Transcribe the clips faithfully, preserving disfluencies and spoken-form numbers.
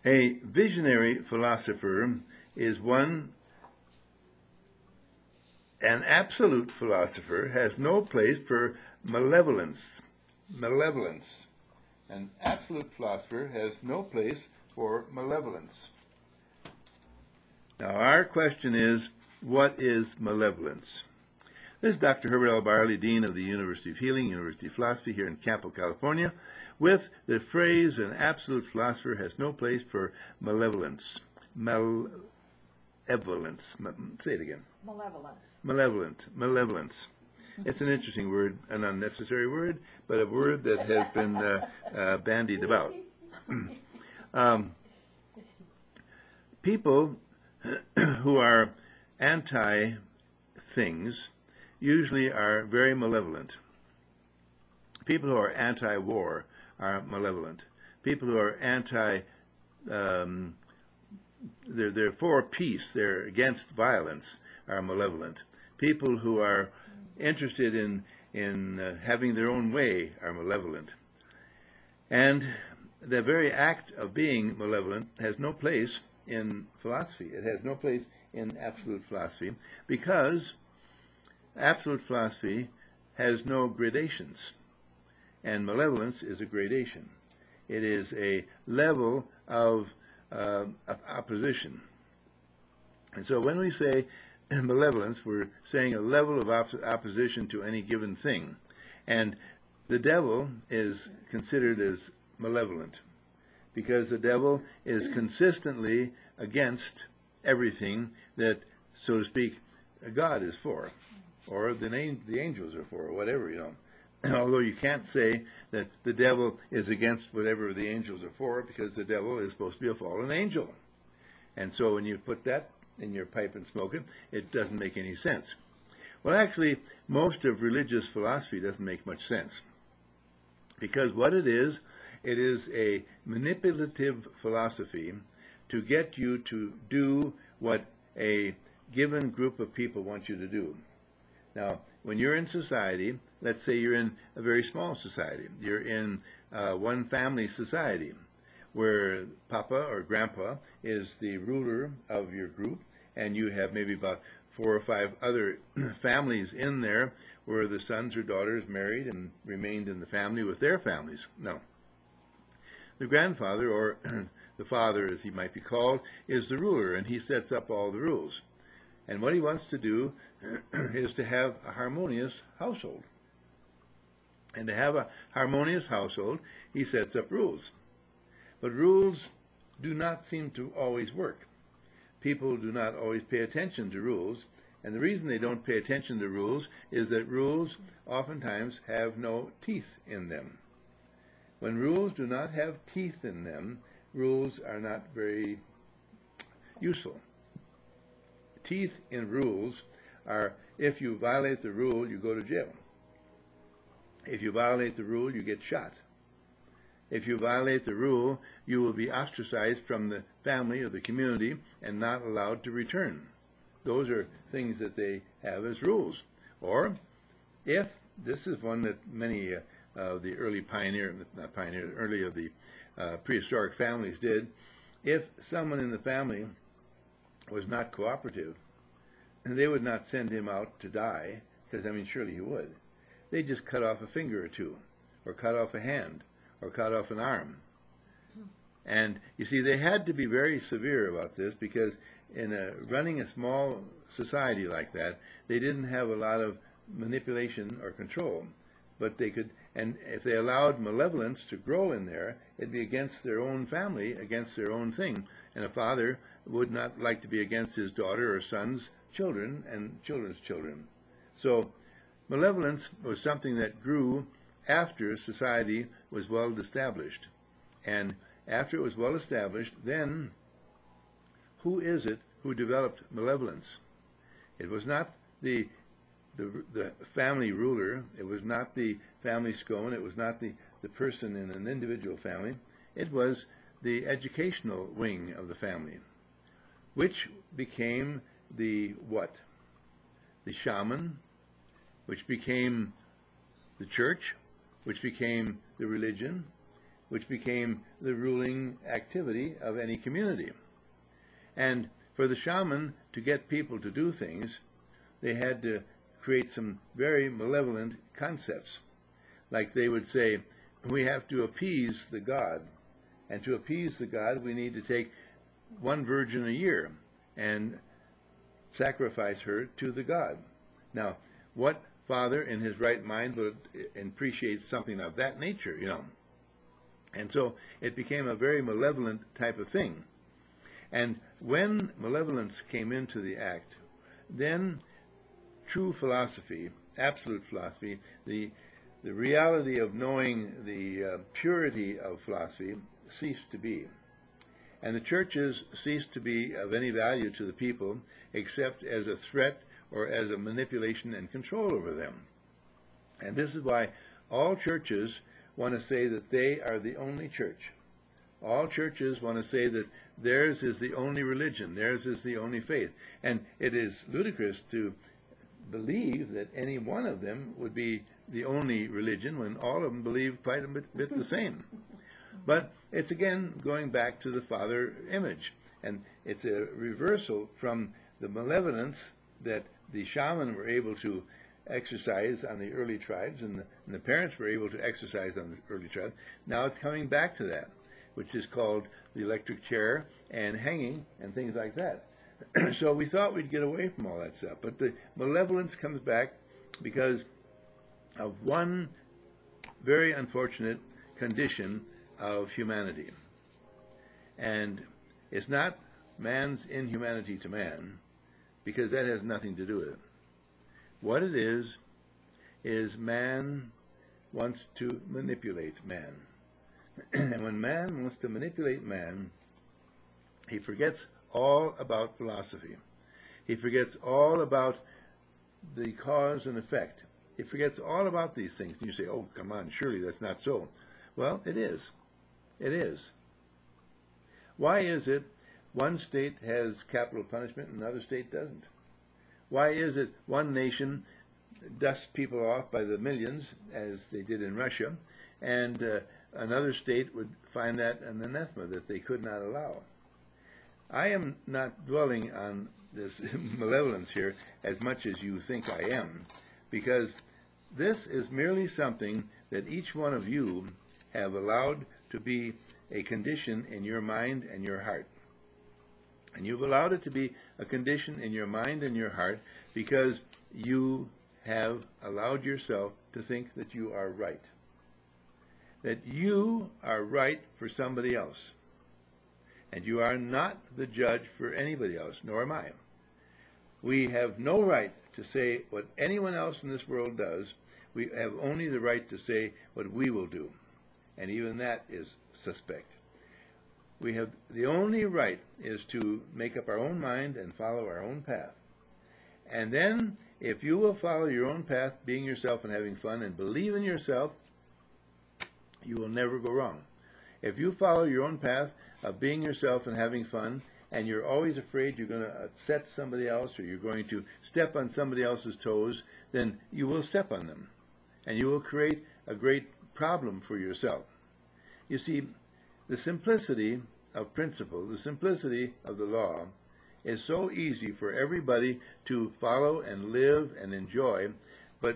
A visionary philosopher is one, an absolute philosopher has no place for malevolence. Malevolence. An absolute philosopher has no place for malevolence. Now, our question is, what is malevolence? This is Doctor Herbert L. Barley, Dean of the University of Healing, University of Philosophy here in Campo, California, with the phrase, an absolute philosopher has no place for malevolence. Malevolence. Say it again. Malevolence. Malevolent. Malevolence. It's an interesting word, an unnecessary word, but a word that has been uh, uh, bandied about. um, people who are anti-things usually are very malevolent. People who are anti-war are malevolent. People who are anti, um, they're, they're for peace, they're against violence, are malevolent. People who are interested in, in uh, having their own way are malevolent. And the very act of being malevolent has no place in philosophy. It has no place in absolute philosophy because absolute philosophy has no gradations, and malevolence is a gradation. It is a level of, uh, of opposition. And so when we say malevolence, we're saying a level of op opposition to any given thing. And the devil is considered as malevolent because the devil is consistently against everything that, so to speak, God is for, or the, the angels are for, or whatever, you know. Although you can't say that the devil is against whatever the angels are for, because the devil is supposed to be a fallen angel. And so when you put that in your pipe and smoke it, it doesn't make any sense. Well, actually, most of religious philosophy doesn't make much sense. Because what it is, it is a manipulative philosophy to get you to do what a given group of people want you to do. Now, when you're in society, let's say you're in a very small society. You're in uh, one family society where Papa or Grandpa is the ruler of your group, and you have maybe about four or five other families in there where the sons or daughters married and remained in the family with their families. No. The grandfather, or the father as he might be called, is the ruler, and he sets up all the rules. And what he wants to do is to have a harmonious household. And to have a harmonious household, he sets up rules. But rules do not seem to always work. People do not always pay attention to rules, and the reason they don't pay attention to rules is that rules oftentimes have no teeth in them. When rules do not have teeth in them, rules are not very useful. Teeth in rules are, if you violate the rule, you go to jail. If you violate the rule, you get shot. If you violate the rule, you will be ostracized from the family or the community and not allowed to return. Those are things that they have as rules. Or, if, this is one that many uh, of the early pioneer, not pioneer, early of the uh, prehistoric families did, if someone in the family was not cooperative, they would not send him out to die, because, I mean, surely he would. They just cut off a finger or two, or cut off a hand, or cut off an arm. And you see, they had to be very severe about this, because in a, running a small society like that, they didn't have a lot of manipulation or control. But they could, and if they allowed malevolence to grow in there, it'd be against their own family, against their own thing. And a father would not like to be against his daughter or son's children and children's children. So malevolence was something that grew after society was well established. And after it was well established, then who is it who developed malevolence? It was not the the, the family ruler, it was not the family scone, it was not the, the person in an individual family, it was the educational wing of the family, which became the what? The shaman, which became the church, which became the religion, which became the ruling activity of any community. And for the shaman to get people to do things, they had to create some very malevolent concepts. Like they would say, we have to appease the god. And to appease the god, we need to take one virgin a year and sacrifice her to the god. Now, what father in his right mind would appreciate something of that nature, you know? And so it became a very malevolent type of thing. And when malevolence came into the act, then true philosophy, absolute philosophy, the, the reality of knowing the uh, purity of philosophy ceased to be. And the churches ceased to be of any value to the people except as a threat or as a manipulation and control over them. And this is why all churches want to say that they are the only church. All churches want to say that theirs is the only religion, theirs is the only faith. And it is ludicrous to believe that any one of them would be the only religion when all of them believe quite a bit, bit the same. But it's again going back to the father image. And it's a reversal from the malevolence that the shaman were able to exercise on the early tribes, and the, and the parents were able to exercise on the early tribes. Now it's coming back to that, which is called the electric chair and hanging and things like that. So we thought we'd get away from all that stuff. But the malevolence comes back because of one very unfortunate condition of humanity. And it's not man's inhumanity to man, because that has nothing to do with it. What it is, is man wants to manipulate man. And when man wants to manipulate man, he forgets all about philosophy. He forgets all about the cause and effect. He forgets all about these things. And you say, oh, come on, surely that's not so. Well, it is. It is. Why is it one state has capital punishment and another state doesn't? Why is it one nation dusts people off by the millions, as they did in Russia, and uh, another state would find that an anathema that they could not allow? I am not dwelling on this malevolence here as much as you think I am, because this is merely something that each one of you have allowed to be a condition in your mind and your heart. And you've allowed it to be a condition in your mind and your heart because you have allowed yourself to think that you are right. That you are right for somebody else. And you are not the judge for anybody else, nor am I. We have no right to say what anyone else in this world does. We have only the right to say what we will do. And even that is suspect. We have the only right is to make up our own mind and follow our own path. And then, if you will follow your own path, being yourself and having fun, and believe in yourself, you will never go wrong. If you follow your own path of being yourself and having fun, and you're always afraid you're going to upset somebody else or you're going to step on somebody else's toes, then you will step on them. And you will create a great problem for yourself. You see, the simplicity of principle, the simplicity of the law, is so easy for everybody to follow and live and enjoy, but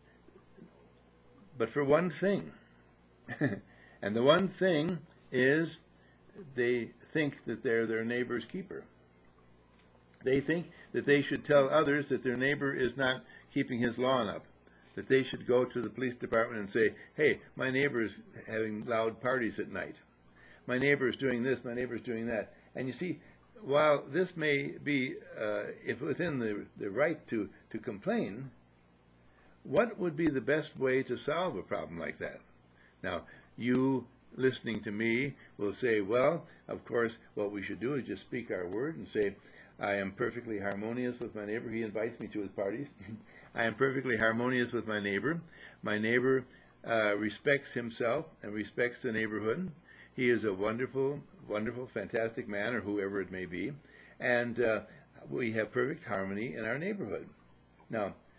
but for one thing. And the one thing is they think that they're their neighbor's keeper. They think that they should tell others that their neighbor is not keeping his lawn up, that they should go to the police department and say, hey, my neighbor is having loud parties at night. My neighbor is doing this, my neighbor is doing that. And you see, while this may be uh, if within the, the right to, to complain, what would be the best way to solve a problem like that? Now, you listening to me will say, well, of course, what we should do is just speak our word and say, I am perfectly harmonious with my neighbor. He invites me to his parties. I am perfectly harmonious with my neighbor. My neighbor uh, respects himself and respects the neighborhood. He is a wonderful, wonderful, fantastic man, or whoever it may be, and uh, we have perfect harmony in our neighborhood. Now,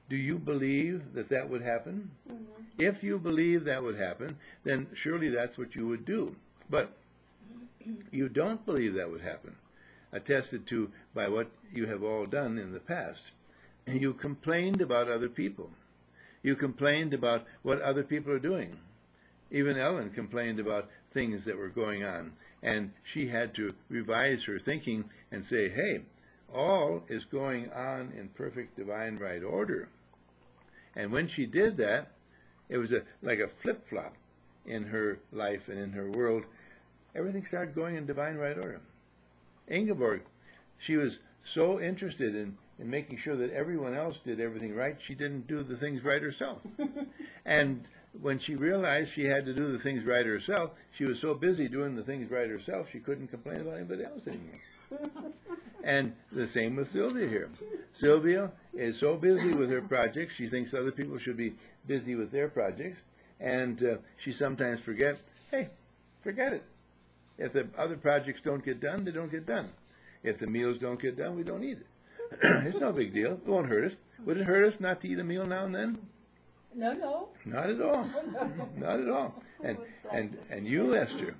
Do you believe that that would happen? Mm-hmm. If you believe that would happen, then surely that's what you would do. But you don't believe that would happen, attested to by what you have all done in the past. You complained about other people. You complained about what other people are doing. Even Ellen complained about things that were going on, and she had to revise her thinking and say, hey, all is going on in perfect divine right order. And when she did that, it was a, like a flip-flop in her life and in her world. Everything started going in divine right order. Ingeborg, she was so interested in, in making sure that everyone else did everything right, she didn't do the things right herself. And when she realized she had to do the things right herself, she was so busy doing the things right herself, she couldn't complain about anybody else anymore. And the same with Sylvia here. Sylvia is so busy with her projects, she thinks other people should be busy with their projects, and uh, she sometimes forgets, hey, forget it. If the other projects don't get done, they don't get done. If the meals don't get done, we don't eat it. It's no big deal. It won't hurt us. Would it hurt us not to eat a meal now and then? No, no. Not at all. Not at all. And and and you, Esther,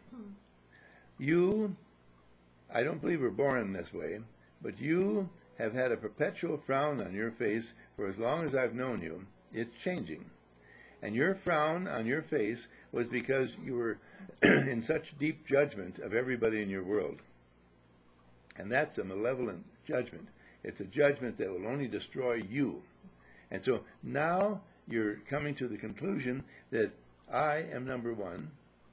you, I don't believe we're born this way, but you have had a perpetual frown on your face for as long as I've known you. It's changing. And your frown on your face was because you were in such deep judgment of everybody in your world. And that's a malevolent judgment. It's a judgment that will only destroy you. And so now you're coming to the conclusion that I am number one.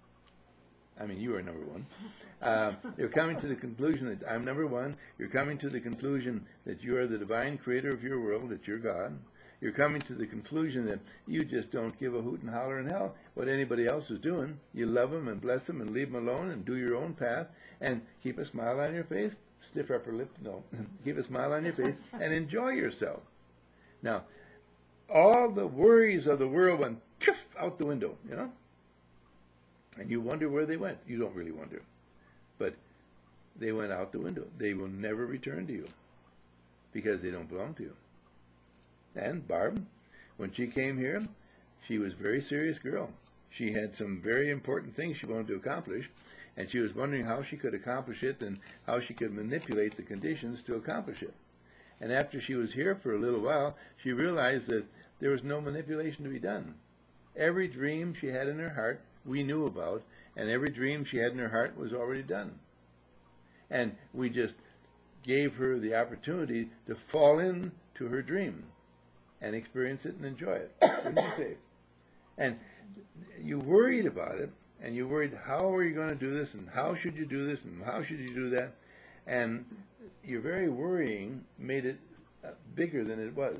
I mean, you are number one. Uh, you're coming to the conclusion that I'm number one. You're coming to the conclusion that you are the divine creator of your world, that you're God. You're coming to the conclusion that you just don't give a hoot and holler in hell what anybody else is doing. You love them and bless them and leave them alone and do your own path and keep a smile on your face. Stiff upper lip, no. Keep a smile on your face and enjoy yourself. Now, all the worries of the world went poof, out the window, you know? And you wonder where they went. You don't really wonder. But they went out the window. They will never return to you because they don't belong to you. And Barb, when she came here, she was a very serious girl. She had some very important things she wanted to accomplish, and she was wondering how she could accomplish it and how she could manipulate the conditions to accomplish it. And after she was here for a little while, she realized that there was no manipulation to be done. Every dream she had in her heart we knew about, and every dream she had in her heart was already done. And we just gave her the opportunity to fall into her dream and experience it and enjoy it. Wouldn't you say? And you worried about it, and you worried, how are you going to do this, and how should you do this, and how should you do that? And your very worrying made it uh, bigger than it was.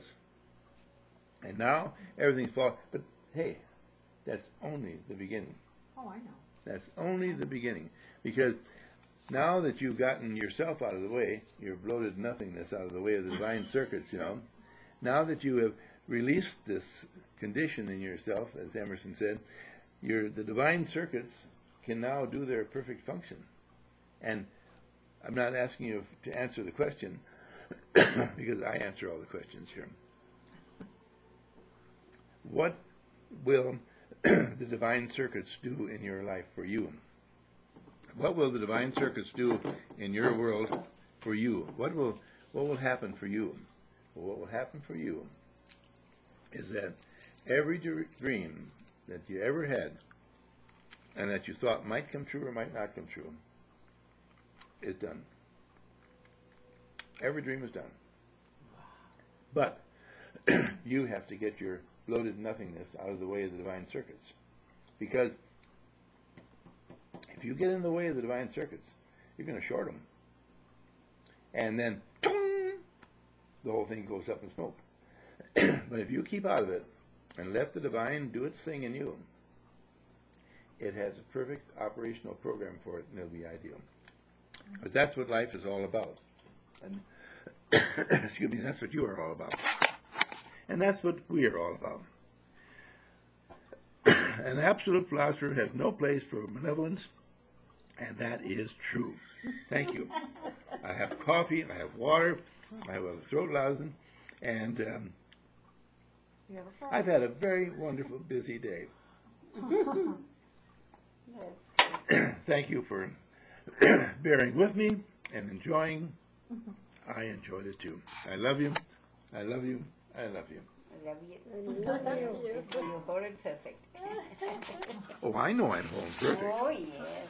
And now everything's falling. But hey, that's only the beginning. Oh, I know. That's only the beginning. Because now that you've gotten yourself out of the way, your bloated nothingness out of the way of the divine circuits, you know, now that you have released this condition in yourself, as Emerson said, your the divine circuits can now do their perfect function. And I'm not asking you to answer the question, because I answer all the questions here. What will the divine circuits do in your life for you? What will the divine circuits do in your world for you? What will what will happen for you? Well, what will happen for you is that every dream that you ever had and that you thought might come true or might not come true is done. Every dream is done. But you have to get your bloated nothingness out of the way of the divine circuits. Because if you get in the way of the divine circuits, you're going to short them. And then the whole thing goes up in smoke. But if you keep out of it and let the divine do its thing in you, it has a perfect operational program for it, and it'll be ideal. Because that's what life is all about. And excuse me, that's what you are all about. And that's what we are all about. An absolute philosopher has no place for malevolence, and that is true. Thank you. I have coffee, I have water, I have a throat lousing, and um, You have a problem. I've had a very wonderful, busy day. Yes. Thank you for bearing with me and enjoying. I enjoyed it too. I love you. I love you. I love you. I love you. Love you. You hold it perfect. Oh, I know I'm home perfect. Oh, yes.